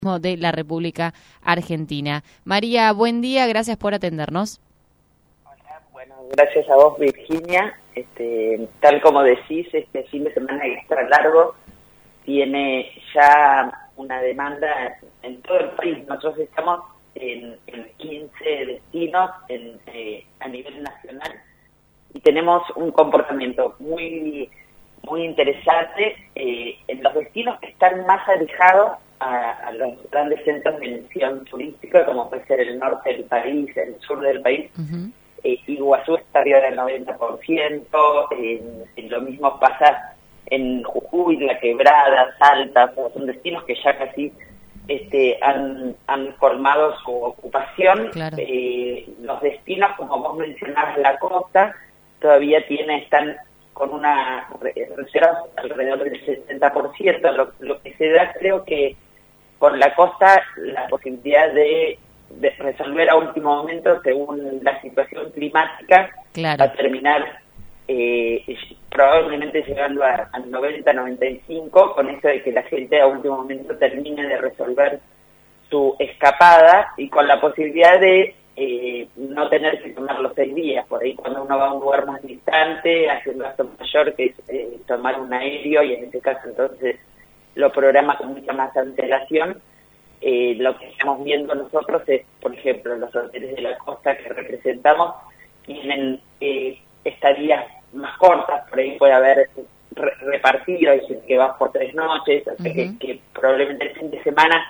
de la República Argentina. María, buen día, gracias por atendernos. Hola, bueno, gracias a vos, Virginia. Tal como decís, este fin de semana extra largo tiene ya una demanda en todo el país. Nosotros estamos en 15 destinos a nivel nacional y tenemos un comportamiento muy interesante en los destinos que están más alejados a los grandes centros de emisión turística, como puede ser el norte del país, el sur del país. Iguazú está arriba del 90%, lo mismo pasa en Jujuy, La Quebrada, Salta, son destinos que ya casi han formado su ocupación. Claro. Los destinos, como vos mencionabas, la costa, todavía están con una reserva alrededor del 60%, lo que se da, creo que por la costa, la posibilidad de resolver a último momento según la situación climática. Claro. Va a terminar probablemente llegando al 90-95, con eso de que la gente a último momento termine de resolver su escapada y con la posibilidad de no tener que tomar los 6 días. Por ahí cuando uno va a un lugar más distante, hace un gasto mayor que es tomar un aéreo, y en ese caso entonces lo programa con mucha más antelación. Lo que estamos viendo nosotros es, por ejemplo, los hoteles de la costa que representamos tienen estadías más cortas, por ahí puede haber repartido, hay gente que va por 3 noches, o sea que probablemente el fin de semana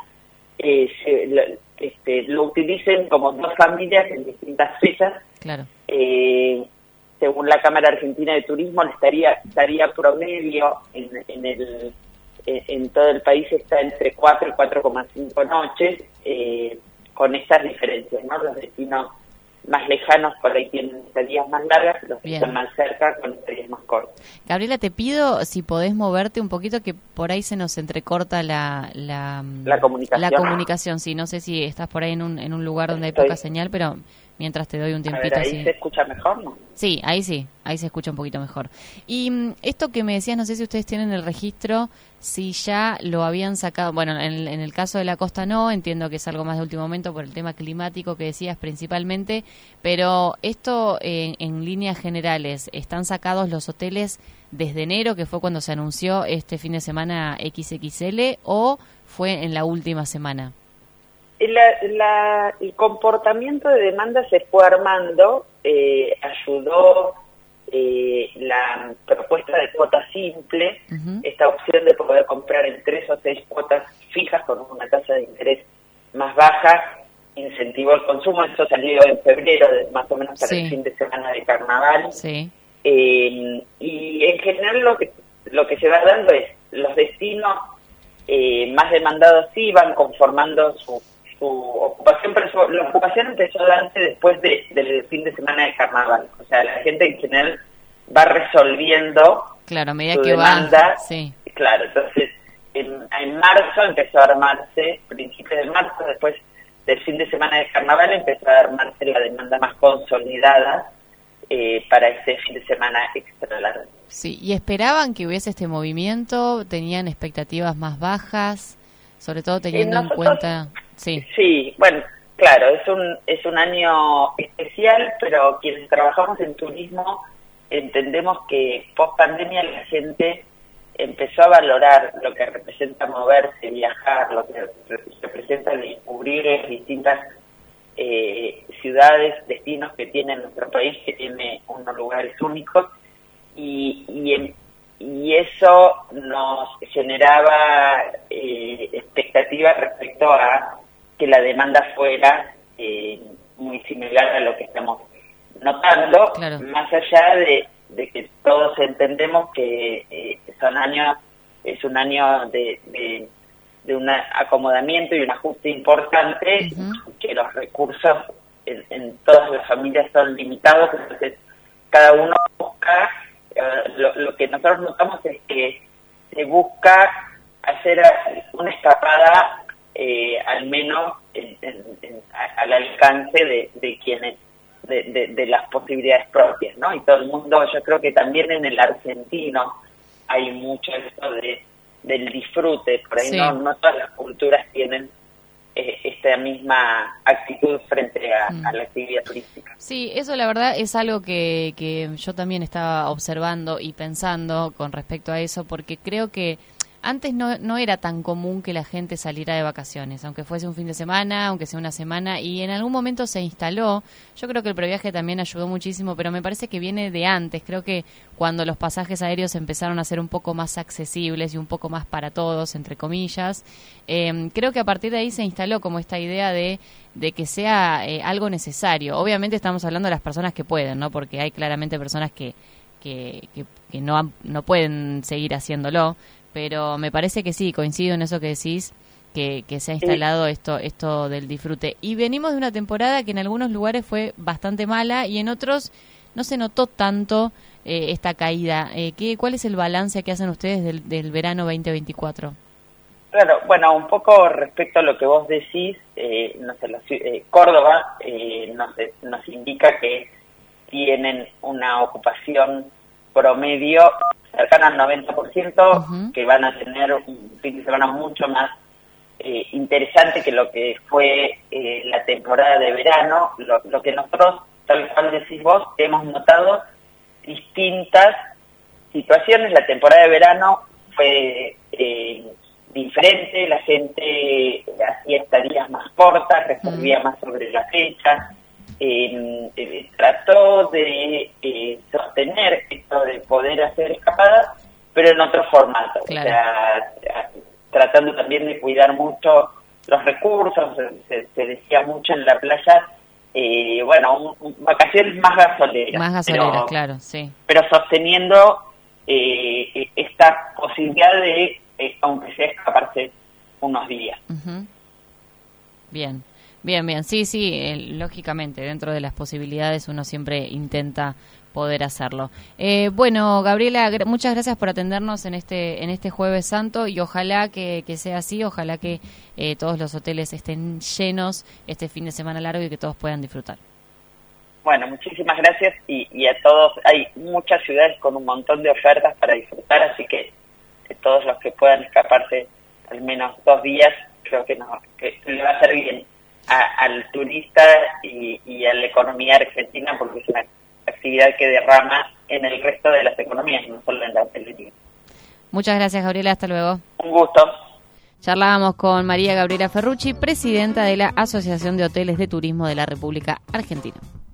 lo utilicen como 2 familias en distintas fechas. Claro. Según la Cámara Argentina de Turismo, estaría promedio en todo el país está entre 4 y 4,5 noches, con estas diferencias, ¿no? Los destinos más lejanos por ahí tienen estadías más largas, los que están más cerca con estadías más cortas. Gabriela, te pido si podés moverte un poquito, que por ahí se nos entrecorta la comunicación. La comunicación, sí, no sé si estás por ahí en un lugar donde hay poca señal, pero mientras te doy un tiempito. A ver, ¿ahí se escucha mejor, no? Sí, ahí se escucha un poquito mejor. Y esto que me decías, no sé si ustedes tienen el registro, si ya lo habían sacado. Bueno, en el caso de la costa no, entiendo que es algo más de último momento por el tema climático que decías principalmente, pero esto en líneas generales, ¿están sacados los hoteles desde enero, que fue cuando se anunció este fin de semana XXL, o fue en la última semana? El comportamiento de demanda se fue armando, ayudó la propuesta de cuota simple, esta opción de poder comprar en 3 o 6 cuotas fijas con una tasa de interés más baja, incentivó el consumo. Eso salió en febrero, más o menos para el fin de semana de carnaval. Sí. Y en general lo que se va dando es los destinos más demandados sí van conformando su ocupación, pero la ocupación empezó a darse después del fin de semana de carnaval. O sea, la gente en general va resolviendo, claro, a medida que demanda. Va, sí. Claro, entonces en marzo empezó a armarse, principios de marzo, después del fin de semana de carnaval, empezó a armarse la demanda más consolidada para este fin de semana extra largo. Sí, ¿y esperaban que hubiese este movimiento? ¿Tenían expectativas más bajas? Sobre todo teniendo en cuenta... Sí, bueno, claro, es un año especial, pero quienes trabajamos en turismo entendemos que post pandemia la gente empezó a valorar lo que representa moverse, viajar, lo que representa descubrir distintas ciudades, destinos que tiene nuestro país, que tiene unos lugares únicos, y eso nos generaba expectativas respecto a que la demanda fuera muy similar a lo que estamos notando. Claro. Más allá de que todos entendemos que es un año de un acomodamiento y un ajuste importante, que los recursos en todas las familias son limitados, entonces cada uno busca, lo que nosotros notamos es que se busca hacer una escapada al menos al alcance de quienes, de las posibilidades propias, ¿no? Y todo el mundo, yo creo que también en el argentino hay mucho esto del disfrute, por ahí sí. no todas las culturas tienen esta misma actitud frente a la actividad turística. Sí, eso la verdad es algo que yo también estaba observando y pensando con respecto a eso, porque creo que antes no era tan común que la gente saliera de vacaciones, aunque fuese un fin de semana, aunque sea una semana, y en algún momento se instaló. Yo creo que el previaje también ayudó muchísimo, pero me parece que viene de antes. Creo que cuando los pasajes aéreos empezaron a ser un poco más accesibles y un poco más para todos, entre comillas, creo que a partir de ahí se instaló como esta idea de que sea algo necesario. Obviamente estamos hablando de las personas que pueden, ¿no? Porque hay claramente personas que no pueden seguir haciéndolo, pero me parece que sí, coincido en eso que decís, que se ha instalado esto del disfrute. Y venimos de una temporada que en algunos lugares fue bastante mala y en otros no se notó tanto esta caída. ¿Cuál es el balance que hacen ustedes del verano 2024? Claro, bueno, un poco respecto a lo que vos decís, no sé, Córdoba nos indica que tienen una ocupación promedio cercana al 90%, que van a tener un fin de semana mucho más interesante que lo que fue la temporada de verano. Lo que nosotros, tal cual decís vos, hemos notado distintas situaciones. La temporada de verano fue diferente, la gente hacía estadías más cortas, resolvía más sobre la fecha. Trató de sostener esto de poder hacer escapadas, pero en otro formato. Claro. O sea, tratando también de cuidar mucho los recursos. Se decía mucho en la playa, vacaciones más gasoleras. Más gasoleras, claro, sí. Pero sosteniendo esta posibilidad de, aunque sea, escaparse unos días. Uh-huh. Bien. Bien, sí, lógicamente, dentro de las posibilidades uno siempre intenta poder hacerlo. Bueno, Gabriela, muchas gracias por atendernos en este Jueves Santo y ojalá que sea así, ojalá que todos los hoteles estén llenos este fin de semana largo y que todos puedan disfrutar. Bueno, muchísimas gracias y a todos. Hay muchas ciudades con un montón de ofertas para disfrutar, así que todos los que puedan escaparse al menos 2 días, creo que le va a hacer bien al turista y a la economía argentina, porque es una actividad que derrama en el resto de las economías, no solo en la hotelería. Muchas gracias, Gabriela, hasta luego. Un gusto. Charlábamos con María Gabriela Ferrucci, presidenta de la Asociación de Hoteles de Turismo de la República Argentina.